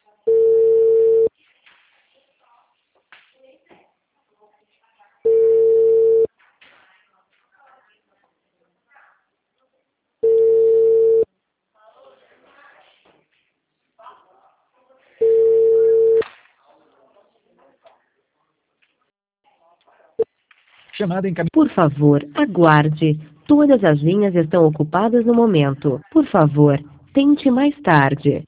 Chamada em caminho. Por favor, aguarde. Todas as linhas estão ocupadas no momento. Por favor, tente mais tarde.